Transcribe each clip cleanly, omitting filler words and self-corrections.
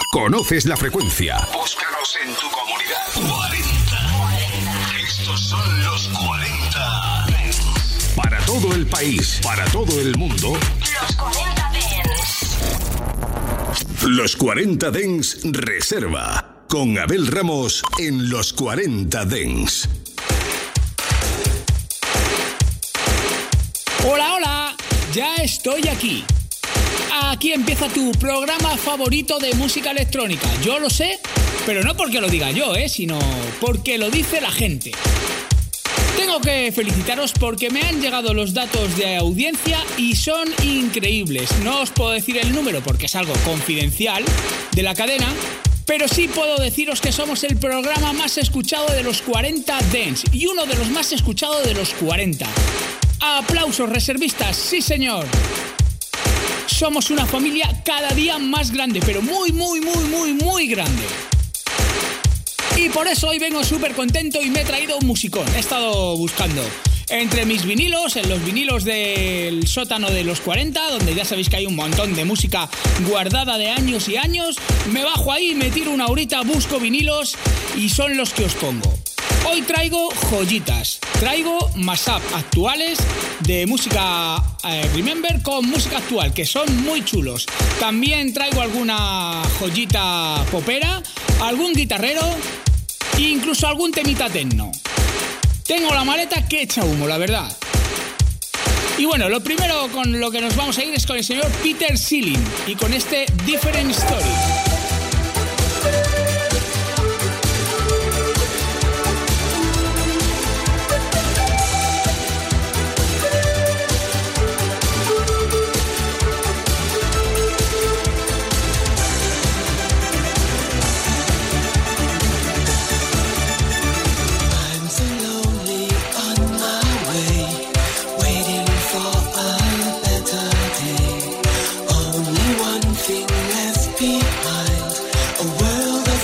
Conoces la frecuencia. Búscanos en tu comunidad. 40. Estos son los 40 Dents. Para todo el país, para todo el mundo. Los 40 Dents. Los 40 Dents Reserva. Con Abel Ramos en los 40 Dents. Hola, hola, ya estoy aquí. Aquí empieza tu programa favorito de música electrónica. Yo lo sé, pero no porque lo diga yo, sino porque lo dice la gente. Tengo que felicitaros porque me han llegado los datos de audiencia y son increíbles. No os puedo decir el número porque es algo confidencial de la cadena, pero sí puedo deciros que somos el programa más escuchado de los 40 Dents y uno de los más escuchados de los 40. Aplausos, reservistas, sí señor. Somos una familia cada día más grande, pero muy grande. Y por eso hoy vengo súper contento y me he traído un musicón. He estado buscando entre mis vinilos, en los vinilos del sótano de los 40, donde ya sabéis que hay un montón de música guardada de años y años. Me bajo ahí, me tiro una horita, busco vinilos y son los que os pongo. Hoy traigo joyitas, traigo mashup actuales de música Remember con música actual, que son muy chulos. También traigo alguna joyita popera, algún guitarrero e incluso algún temita techno. Tengo la maleta que echa humo, la verdad. Y bueno, lo primero con lo que nos vamos a ir es con el señor Peter Sealing y con este Different Story. Only one thing left behind, a world of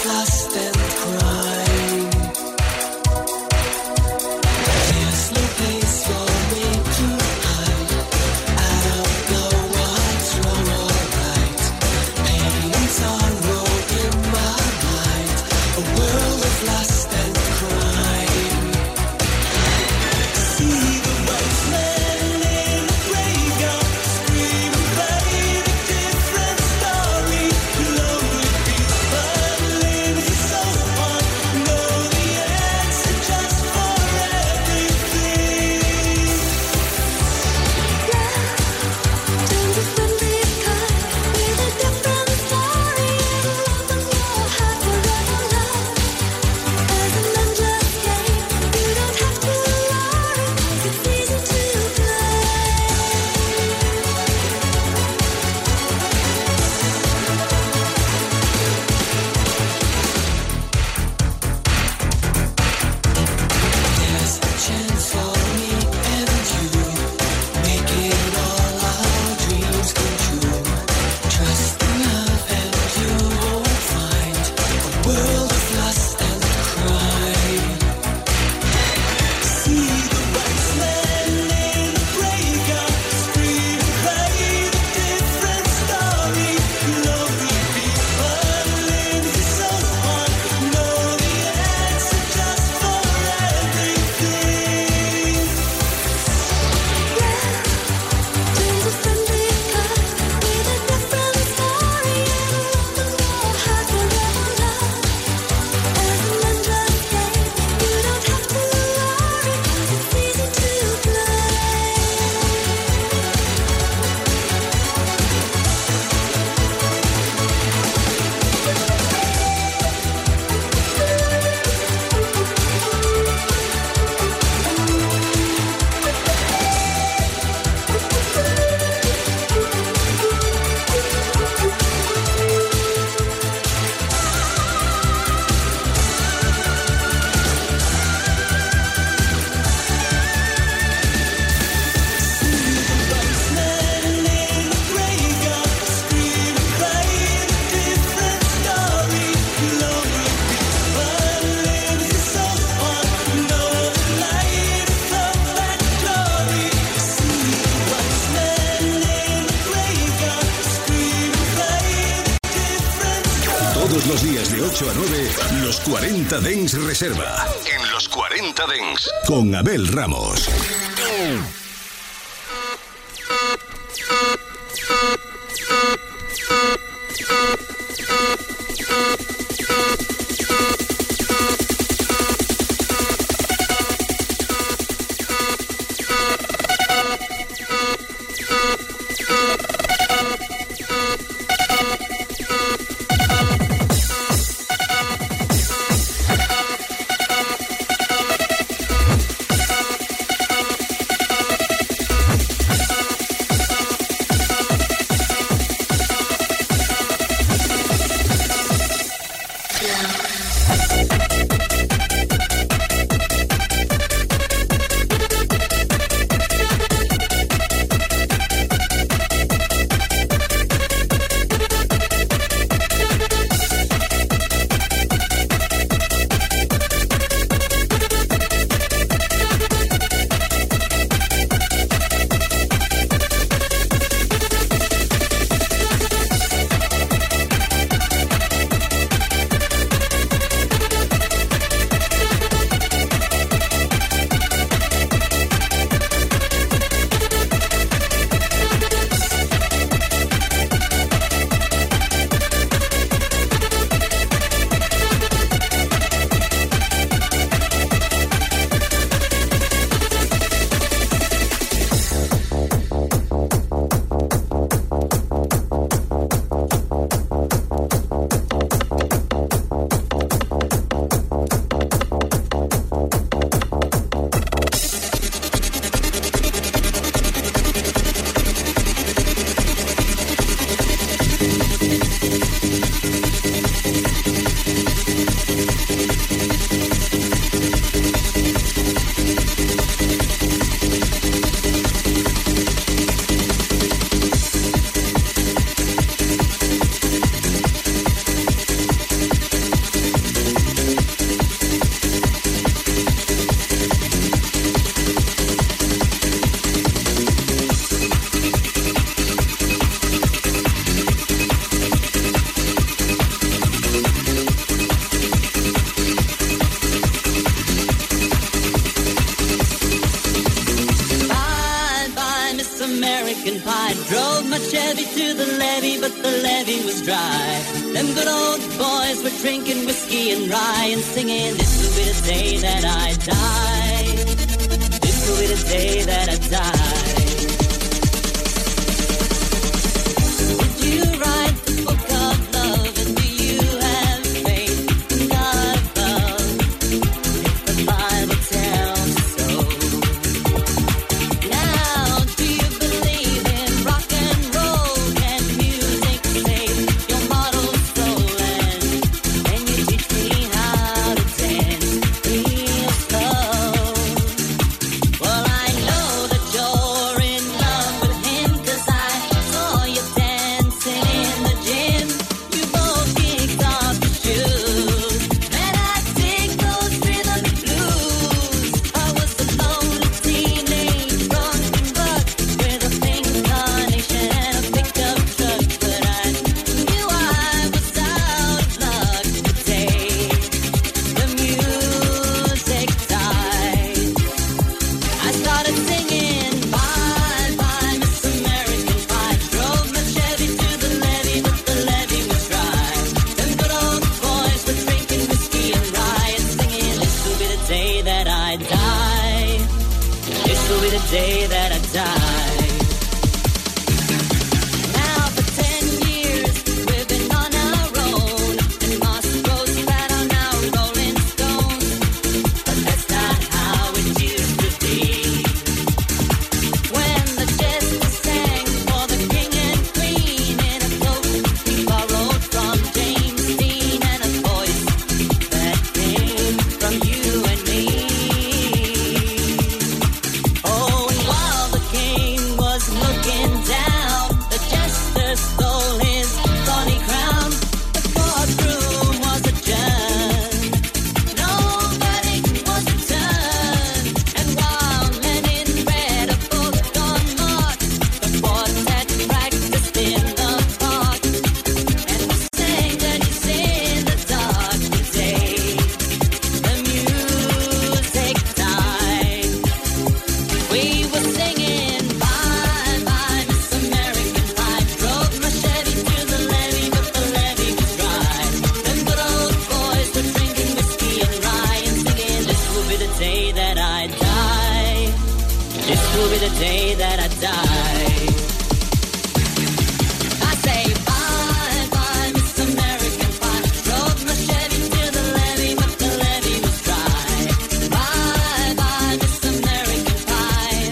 Todos los días de 8 a 9, los 40 Dance Reserva. En los 40 Dance. Con Abel Ramos. Oh, and while the king day that I die. I say bye, bye, Miss American Pie. Drove my Chevy to the levee, but the levee was dry. Bye, bye, Miss American Pie.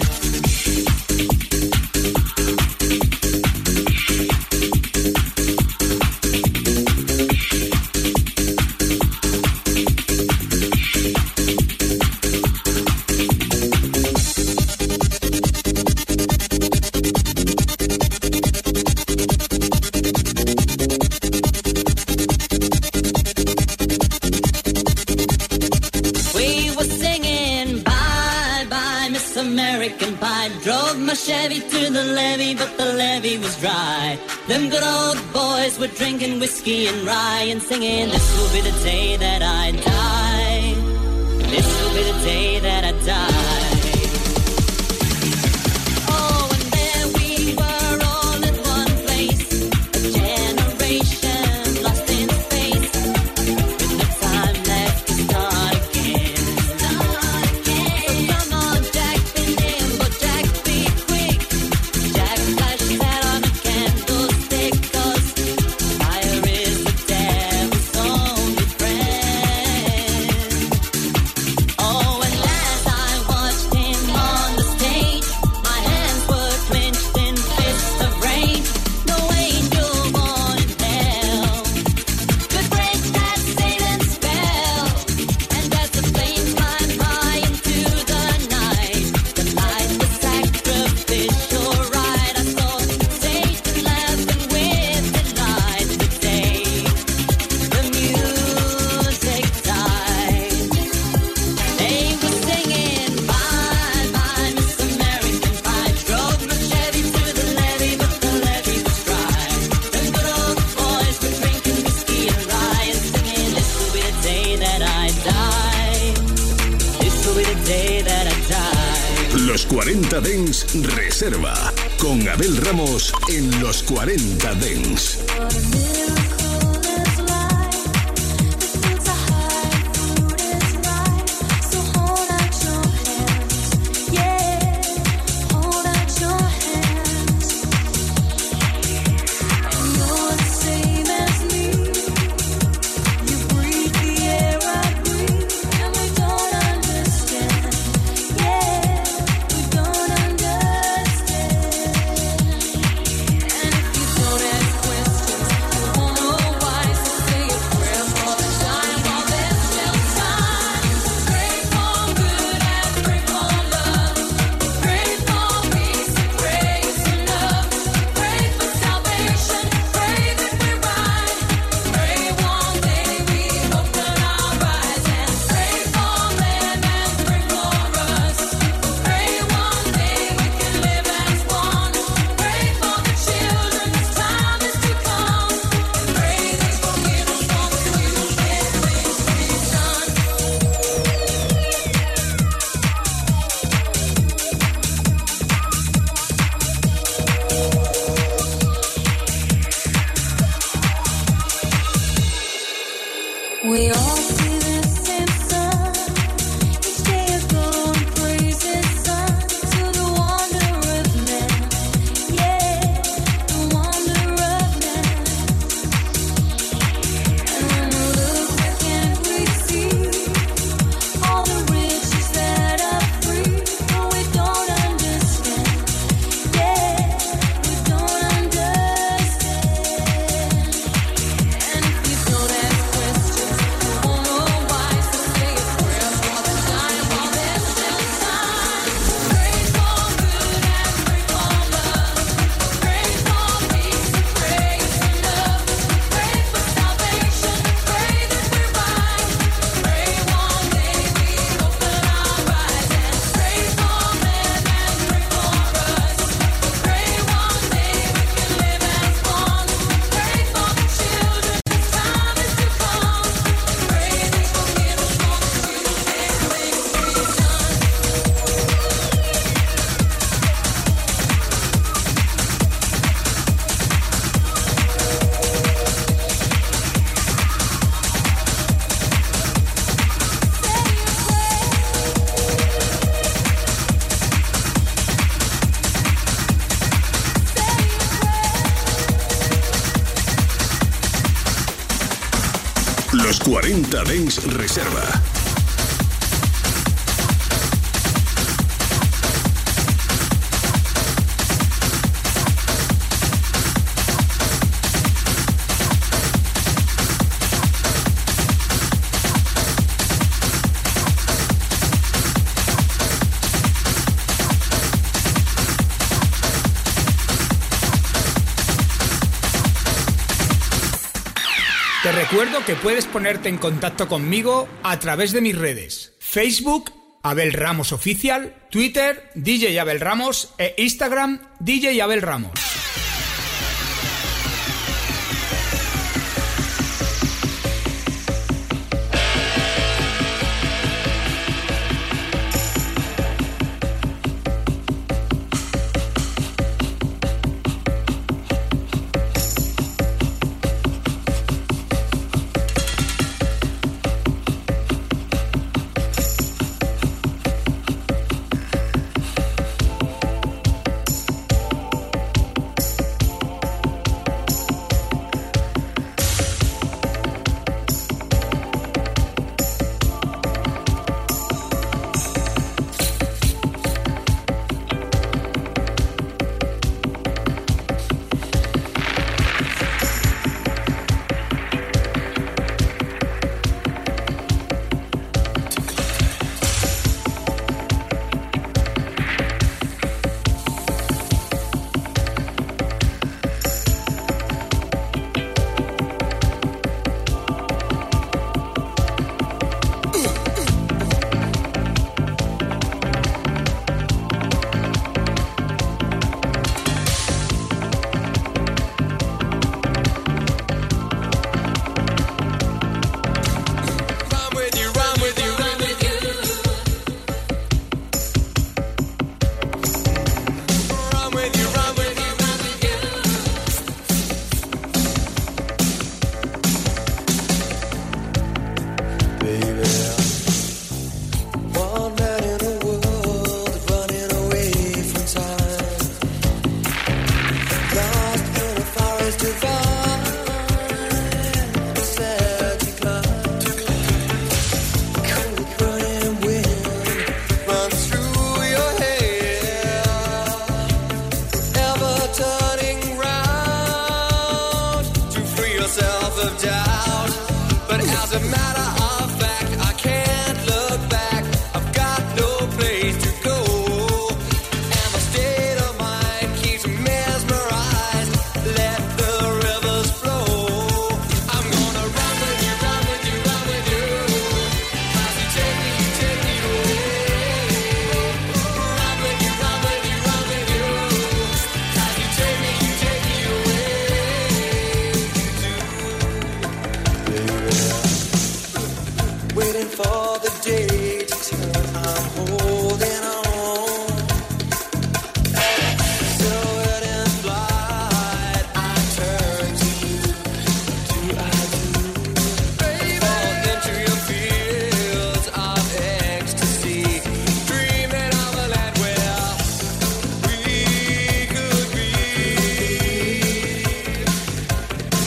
American Pie. Drove my Chevy to the levee, but the levee was dry. Them good old boys were drinking whiskey and rye and singing, this will be the day that I die. This will be the day that I die. Oh, and there we were all in one place, a generation lost in space, with no time left to start again. So come on, Jack, be nimble, Jack, be quick. Jack, flash that on a candlestick, 'cause fire is the devil's only friend. Oh, and as I watched him on the stage, my hands were clenched in fists of rage. No angel born in hell could break that Satan's spell. And as the flames climbed high into the night, the light was sacrificial rite. I saw Satan laughing with delight the day the music died. They were singing bye, bye, Miss American Pie. Drove my Chevy to the levee, but the levee was dry. Them good old boys were drinking whiskey and rye and singing, this will be the day that I die. This will be the day that I die. Los 40 Dents Reserva con Abel Ramos en Los 40 Dents. We all see the same sun. Each day a golden praise His Son to the wonder of man. Yeah, the wonder of man. And when we look, can't we see all the riches that are free? But we don't understand. Yeah, we don't understand. And if you don't ask questions, Los 40 Dance Reserva. Te recuerdo que puedes ponerte en contacto conmigo a través de mis redes: Facebook, Abel Ramos Oficial, Twitter, DJ Abel Ramos e Instagram, DJ Abel Ramos.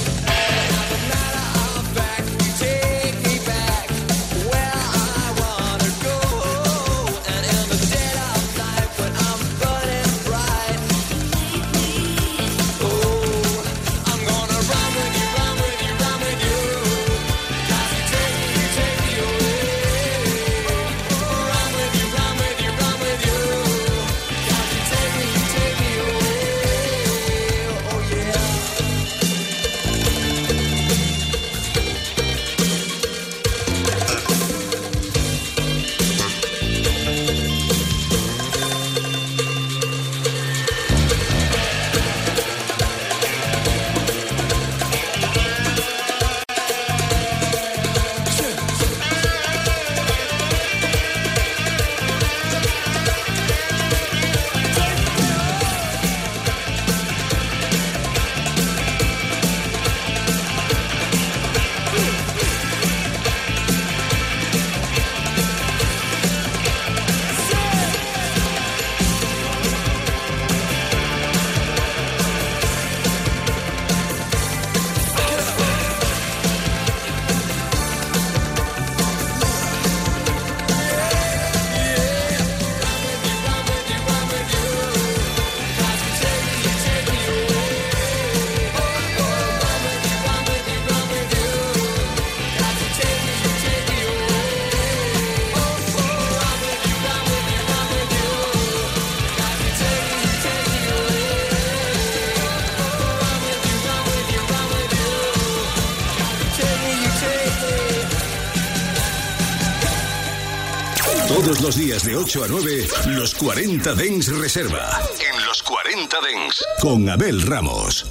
Where I want Todos los días de 8 a 9, los 40 Dents Reserva. En los 40 Dents. Con Abel Ramos.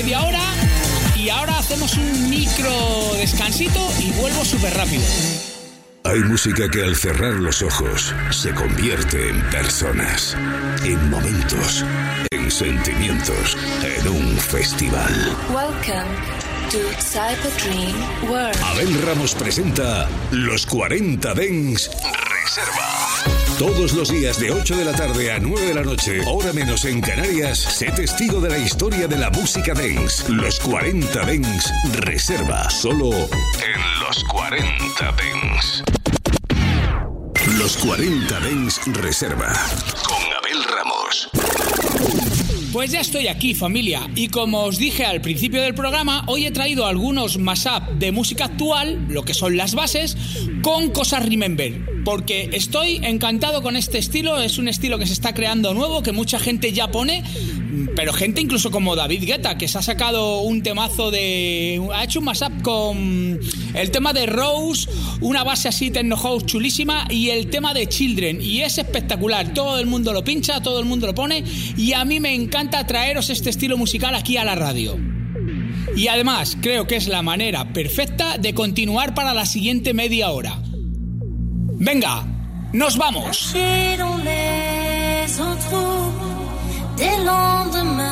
media hora y ahora hacemos un micro descansito y vuelvo súper rápido. Hay música que al cerrar los ojos se convierte en personas, en momentos, en sentimientos, en un festival. Welcome to Cyber Dream World. Abel Ramos presenta Los 40 Dents Reserva. Todos los días de 8 de la tarde a 9 de la noche, hora menos en Canarias, sé testigo de la historia de la música dance. Los 40 Dents Reserva, solo en Los 40 Dents. Los 40 Dents Reserva, con Abel Ramos. Pues ya estoy aquí, familia, y como os dije al principio del programa, hoy he traído algunos mashup de música actual, lo que son las bases, con cosas Remember, porque estoy encantado con este estilo. Es un estilo que se está creando nuevo, que mucha gente ya pone, pero gente incluso como David Guetta, que se ha sacado un temazo ha hecho un mashup con el tema de Rose, una base así techno house chulísima, y el tema de Children, y es espectacular. Todo el mundo lo pincha, todo el mundo lo pone, y a mí me encanta traeros este estilo musical aquí a la radio. Y además creo que es la manera perfecta de continuar para la siguiente media hora. Venga, nos vamos. Caché dans les entrous des lendemains,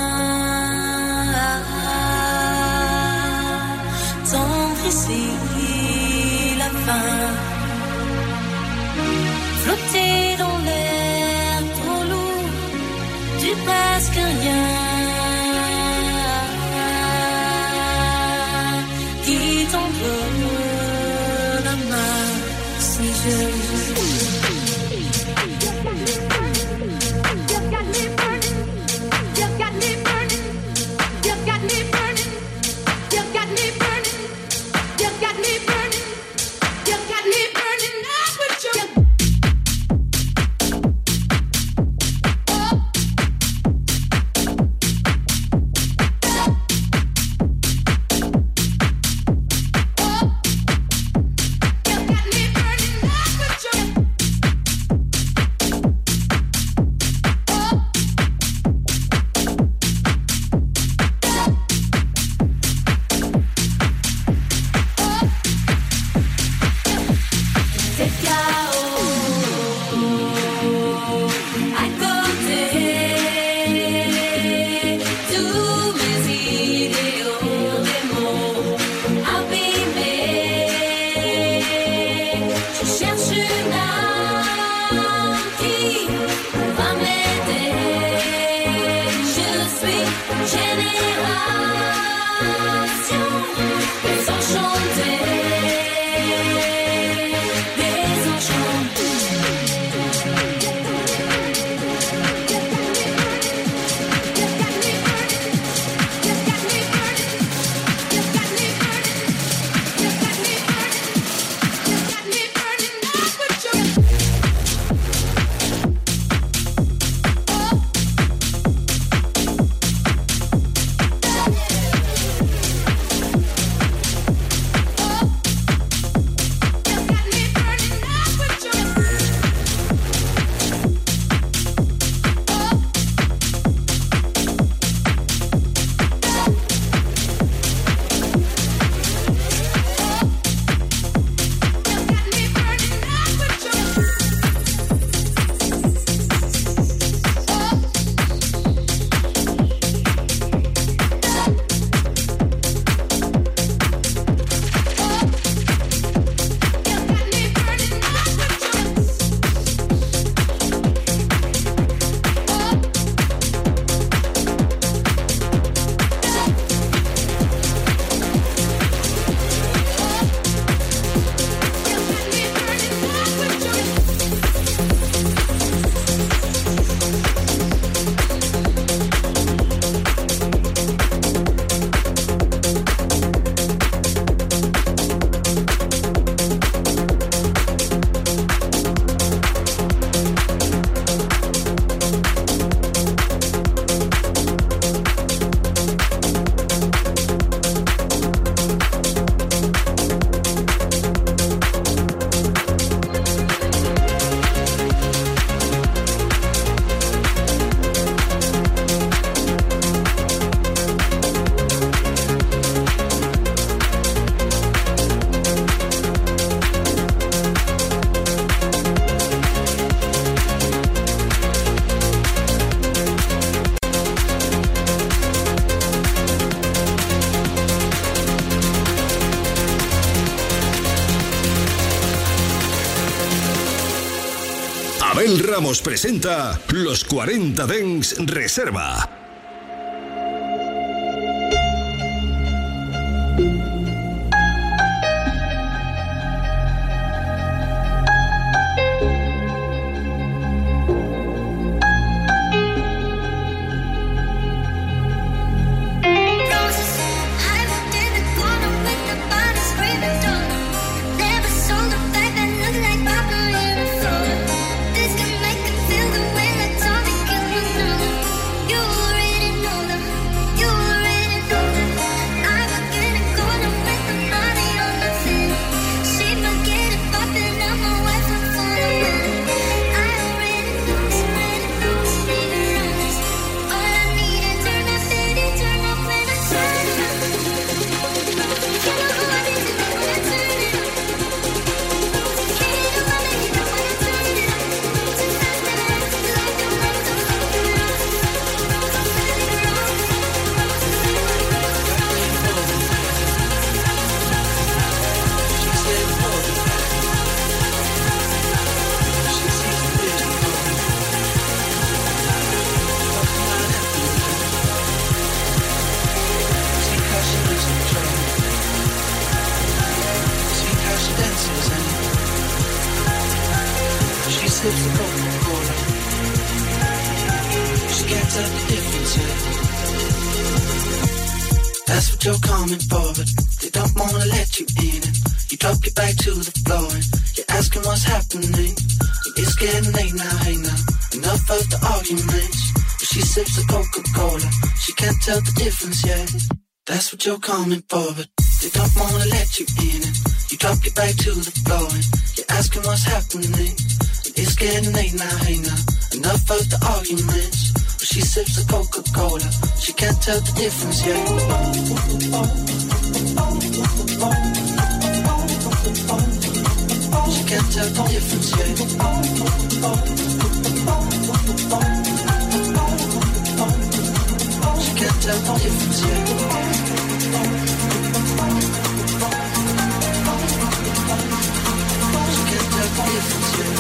tendre ici la fin, flotter dans l'air trop lourd du presque rien, qui t'envole la main si je Abel Ramos presenta Los 40 Dents Reserva. That's what you're coming for, but they don't wanna let you in. And you drop your back to the floor and you're asking what's happening. It's getting late now, hey now, enough of the arguments. But she sips the Coca-Cola, she can't tell the difference yet. That's what you're coming for, but they don't wanna let you in. And you drop your back to the floor and you're asking what's happening. It's getting late now, hey now, enough of the arguments. But she sips the Coca-Cola, she can't tell the difference yet. She can't tell the difference yet. She can't tell the difference yet. She can't tell the difference yet.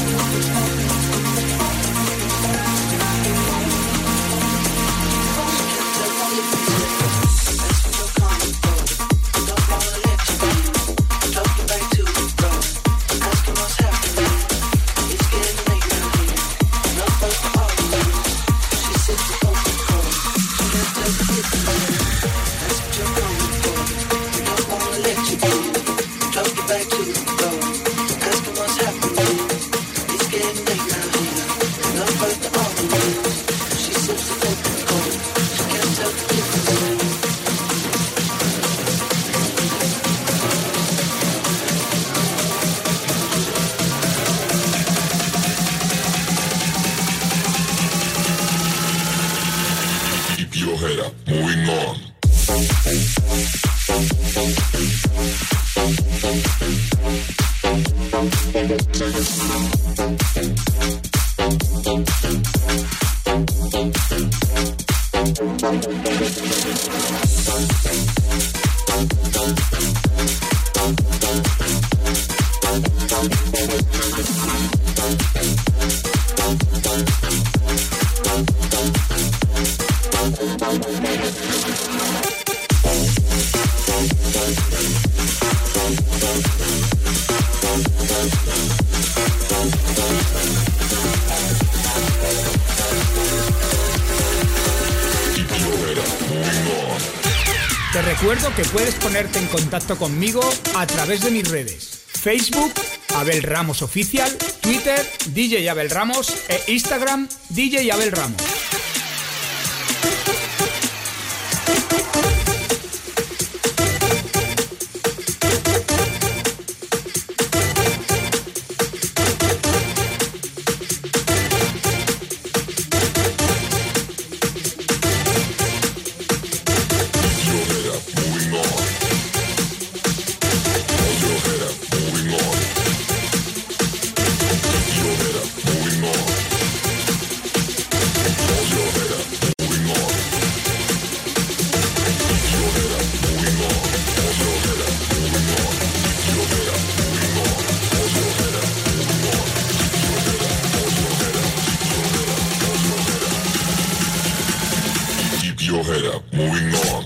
Te recuerdo que puedes ponerte en contacto conmigo a través de mis redes: Facebook, Abel Ramos Oficial, Twitter, DJ Abel Ramos e Instagram, DJ Abel Ramos. your head up. Moving on.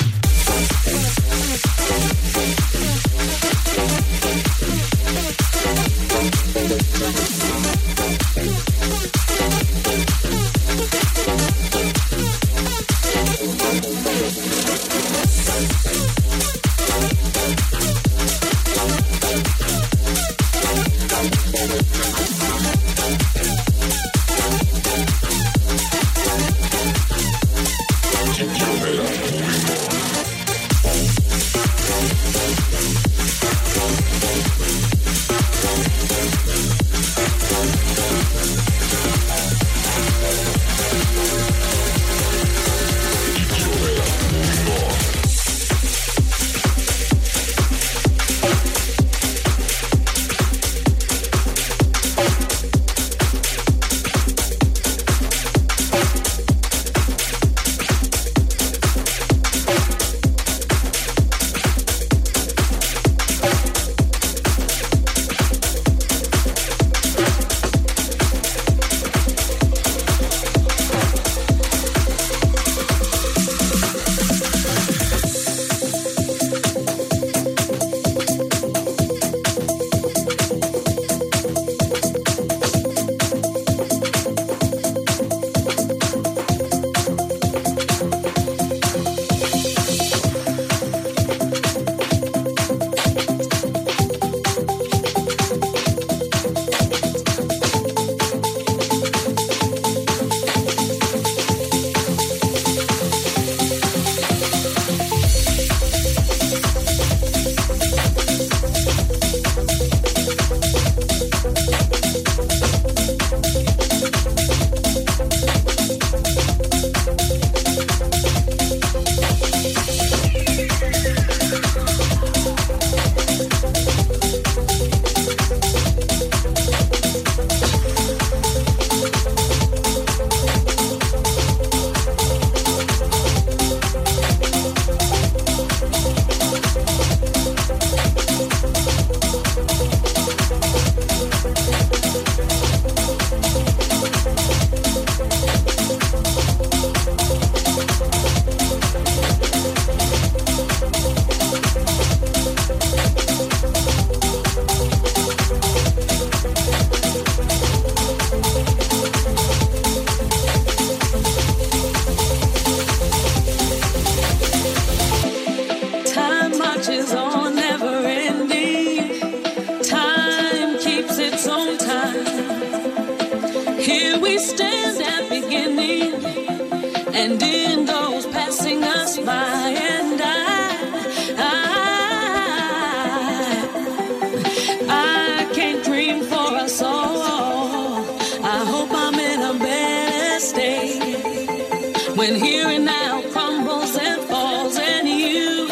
When here and now crumbles and falls, and you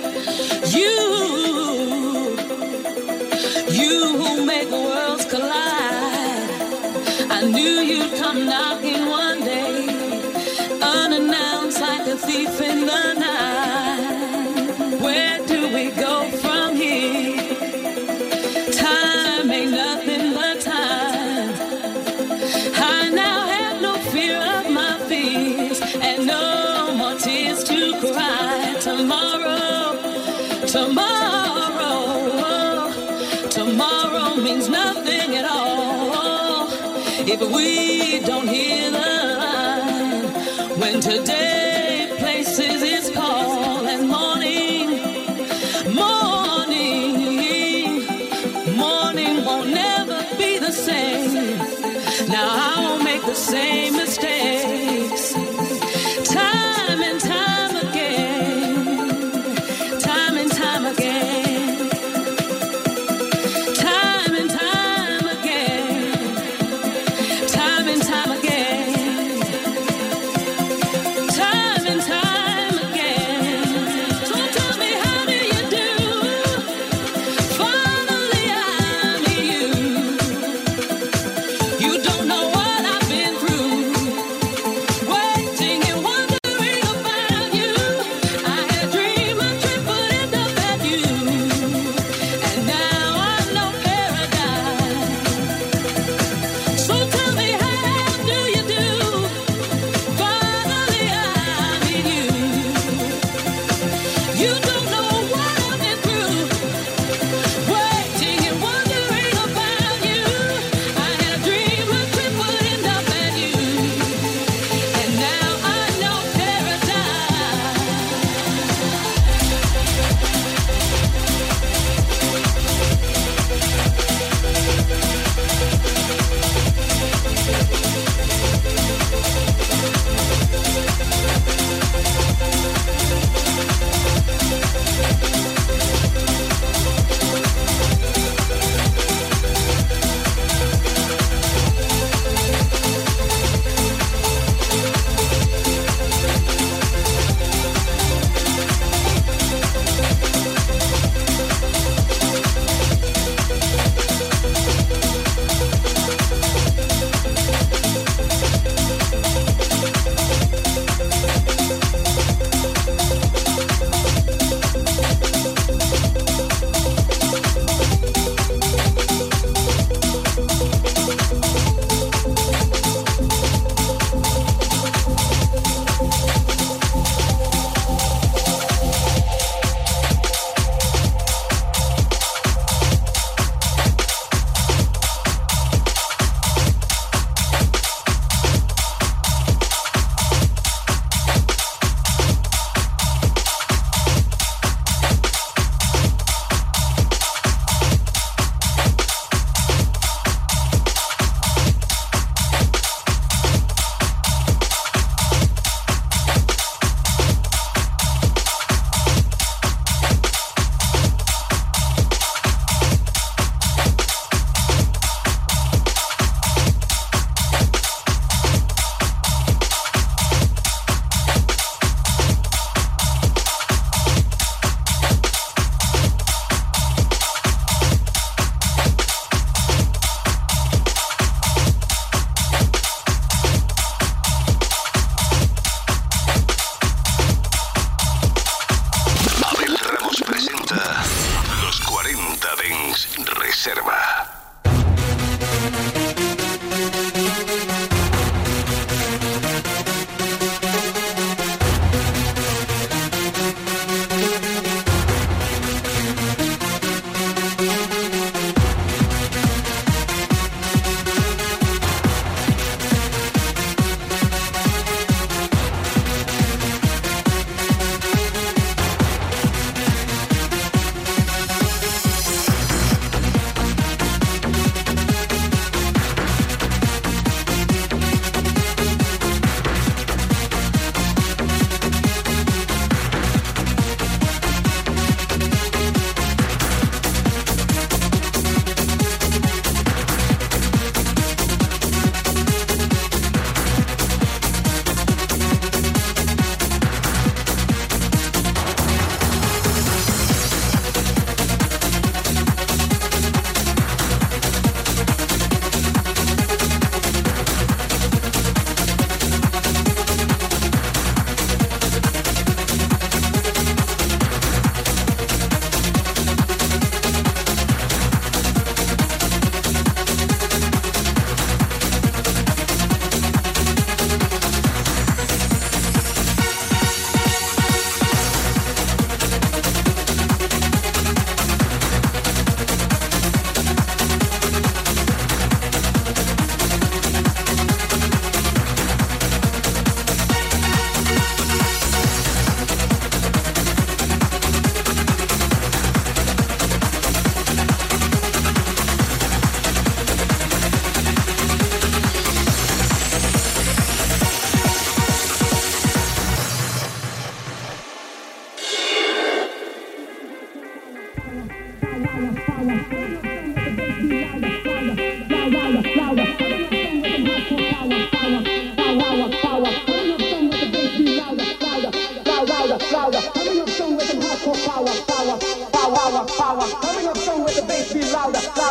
who make worlds collide. I knew you'd come knocking one day, unannounced like a thief in the night. Where do we go from here? Time ain't nothing but time. I now have no fear of my fears, and no more tears to cry. Tomorrow means nothing at all if we don't hear the line. When today places its call, and morning won't never be the same. Now I won't make the same mistakes. Time and time again. Time and time again. Time and time again. Time and time again. Time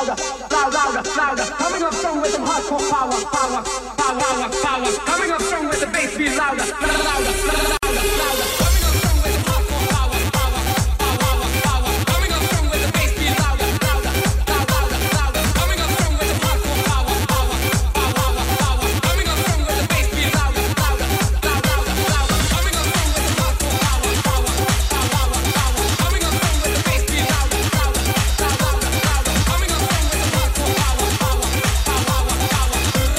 louder, louder, louder. Coming up strong with some hardcore power, power, power, power. Coming up strong with the bass beat louder, louder, louder, louder. Coming up strong with some hardcore power, power, power, power. Coming up strong with the bass beat louder, louder, louder, louder. Coming up strong with some hardcore power, power, power, power. Coming up strong with the bass beat louder, louder, louder, louder. Coming up strong with some hardcore power, power, power, power. Coming up strong with the bass beat louder, louder, louder, louder. Coming up strong with some hardcore power, power, power,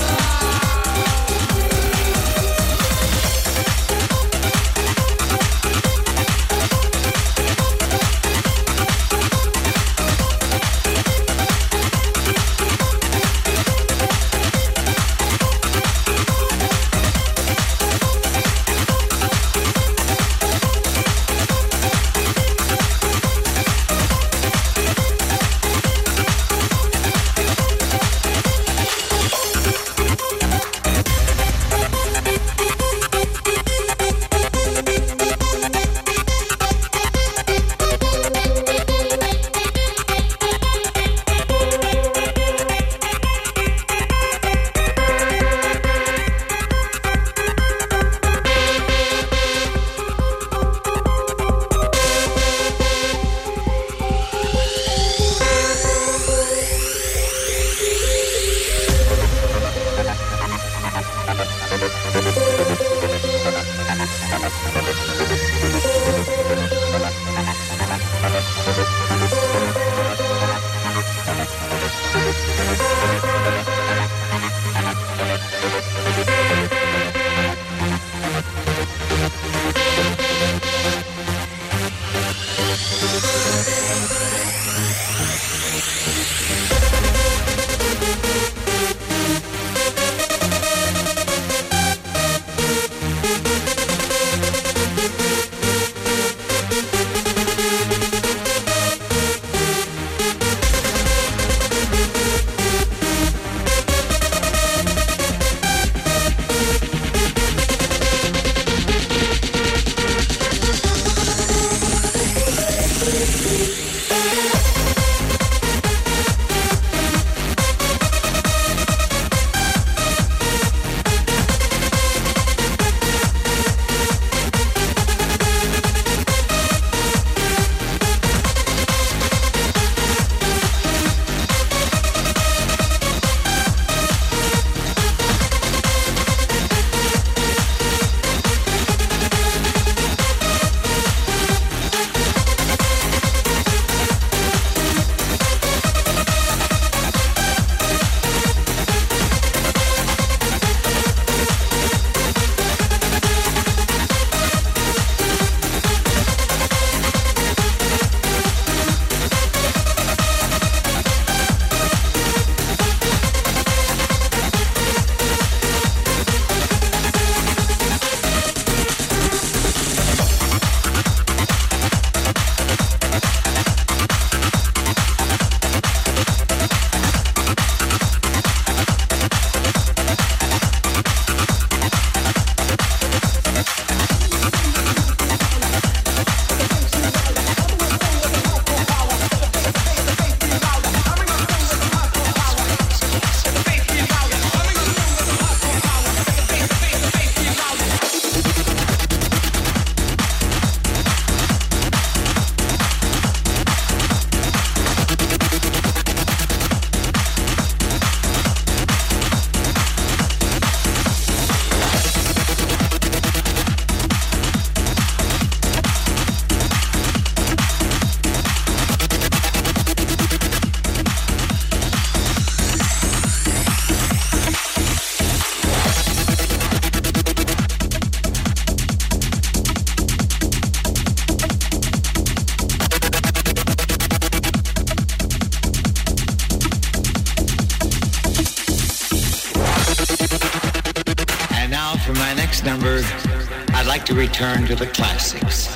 next number, I'd like to return to the classics.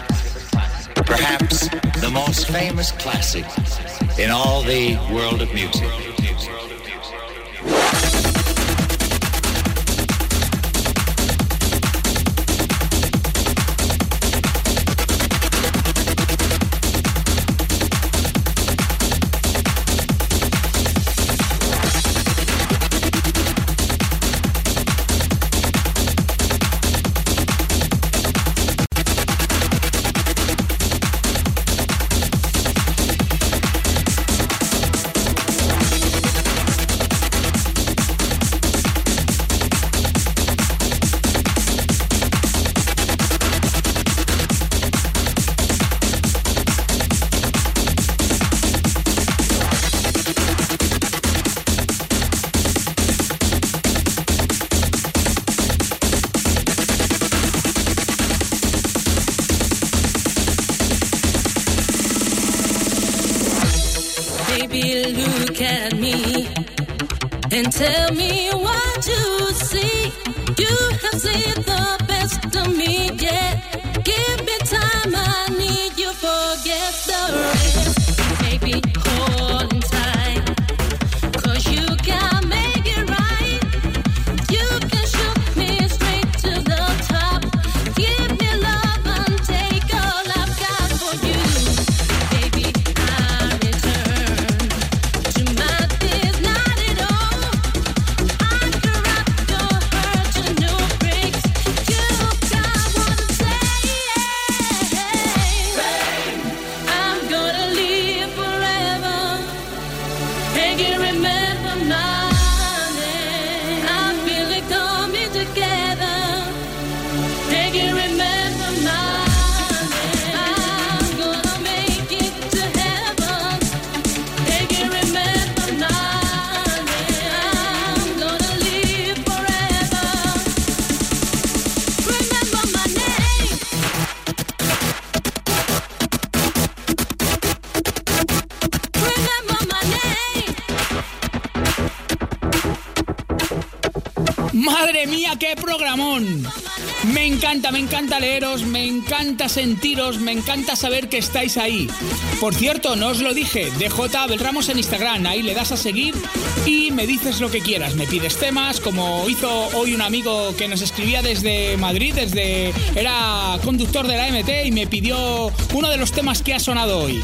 Perhaps the most famous classic in all the world of music. Baby, look at me and tell me what you see. You have seen the best of me, yeah. Give me time, I need you, forget the rest. Baby, hold on tight, 'cause you can make it right. You can shoot me straight to the top. Give me love and take all I've got for you. Baby, I return to my days, not at all. I can rock your heart to no breaks. You got what to say. I'm gonna live forever. And you remember my name. I feel it coming together. And you remember my name. I'm gonna make it to heaven. And you remember my name. I'm gonna live forever. Remember my name. Remember my name. ¡Madre mía, qué programón! Me encanta leeros, me encanta sentiros, me encanta saber que estáis ahí. Por cierto, no os lo dije, DJ Abel Ramos en Instagram, ahí le das a seguir y me dices lo que quieras. Me pides temas, como hizo hoy un amigo que nos escribía desde Madrid, era conductor de la MT y me pidió uno de los temas que ha sonado hoy.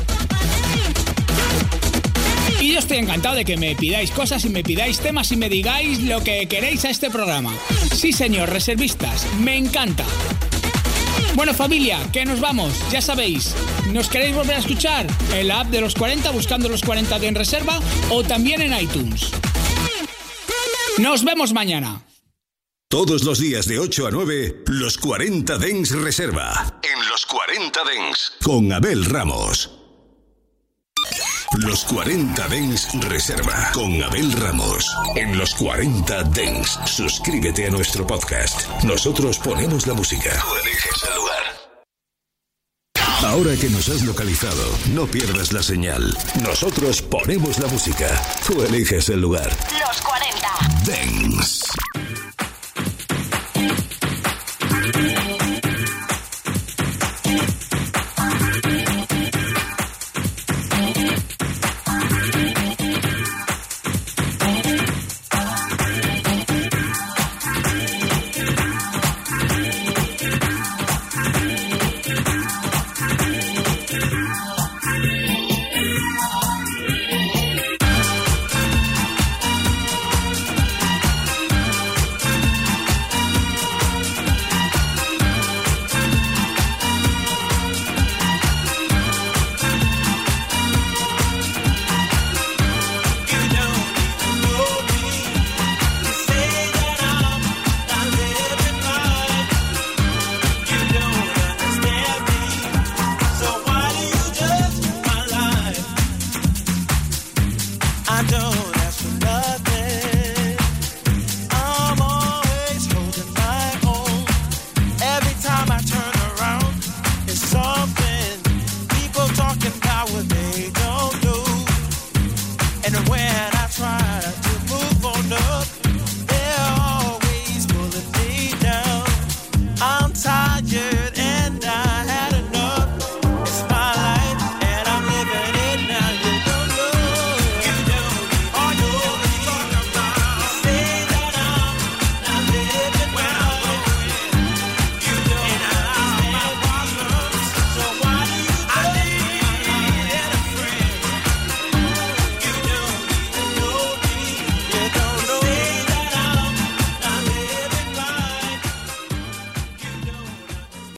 Y yo estoy encantado de que me pidáis cosas y me pidáis temas y me digáis lo que queréis a este programa. Sí, señor, reservistas, me encanta. Bueno, familia, que nos vamos, ya sabéis. ¿Nos queréis volver a escuchar? En la app de Los 40, buscando Los 40 de En Reserva, o también en iTunes. Nos vemos mañana. Todos los días de 8 a 9, Los 40 Dance Reserva. En Los 40 Dance, con Abel Ramos. Los 40 Dance Reserva con Abel Ramos. En Los 40 Dance, suscríbete a nuestro podcast. Nosotros ponemos la música. Tú eliges el lugar. Ahora que nos has localizado, no pierdas la señal. Nosotros ponemos la música. Tú eliges el lugar. Los 40 Dance.